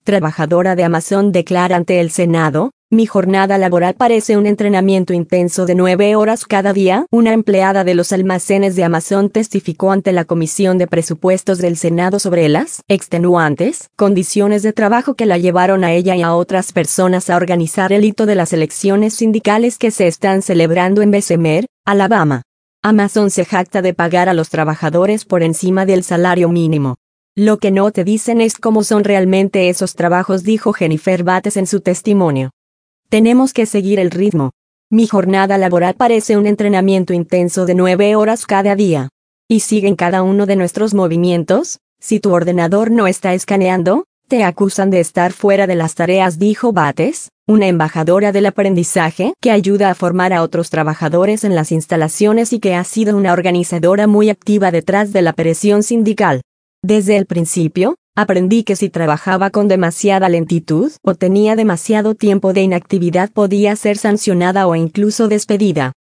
trabajadora de Amazon declara ante el Senado: mi jornada laboral parece un entrenamiento intenso de 9 horas cada día. Una empleada de los almacenes de Amazon testificó ante la Comisión de Presupuestos del Senado sobre las extenuantes condiciones de trabajo que la llevaron a ella y a otras personas a organizar el hito de las elecciones sindicales que se están celebrando en Bessemer, Alabama. Amazon se jacta de pagar a los trabajadores por encima del salario mínimo. Lo que no te dicen es cómo son realmente esos trabajos, dijo Jennifer Bates en su testimonio. Tenemos que seguir el ritmo. Mi jornada laboral parece un entrenamiento intenso de 9 horas cada día. ¿Y siguen cada uno de nuestros movimientos? Si tu ordenador no está escaneando, te acusan de estar fuera de las tareas, dijo Bates, una embajadora del aprendizaje que ayuda a formar a otros trabajadores en las instalaciones y que ha sido una organizadora muy activa detrás de la presión sindical. Desde el principio, aprendí que si trabajaba con demasiada lentitud o tenía demasiado tiempo de inactividad podía ser sancionada o incluso despedida.